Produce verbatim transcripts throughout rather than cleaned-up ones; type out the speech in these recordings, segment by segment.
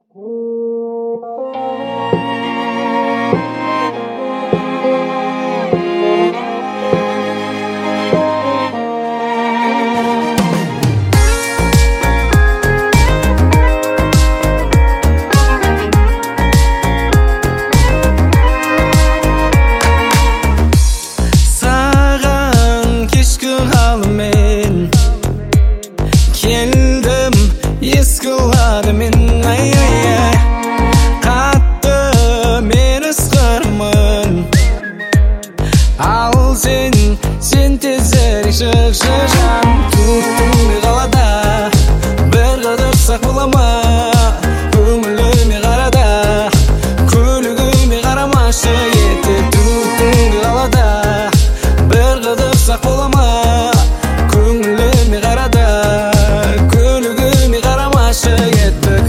Sen tezerek şıkşıcam Tuttum qalada Bir qadar saq bulama Көңіліме қарада Көлігіме қарамашы етіп Tuttum qalada Bir qadar saq bulama Көңіліме қарада Көлігіме қарамашы етіп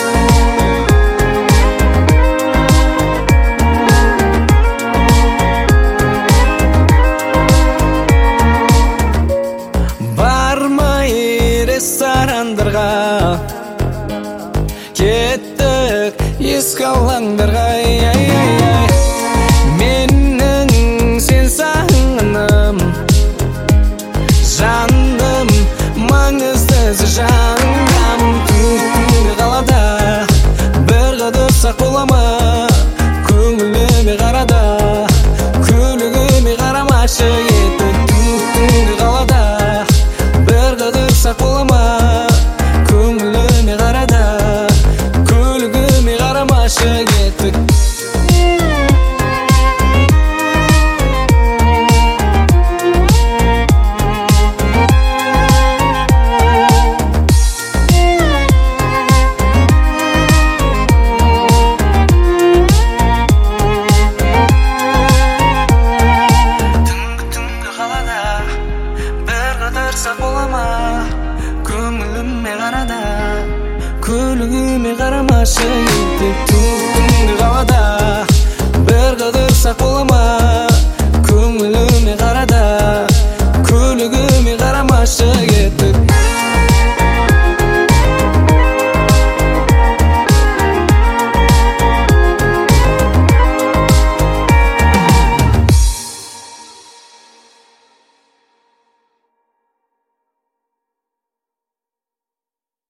Restorandарға кеттік ескі алаңдарға Менің сен сағынып жаным маңыздысы жаным Түнгі қалада бір қадыр сақ болама Көңіліме қарада көлігіме қарамашы етіп Түнгі қалада бір қадыр сақ болама Көңіліме қарада көлігіме қарамашы етіп Көңіліме қарада көлігіме қарамашы етіп Түнгі қалада бір қадыр сақ болама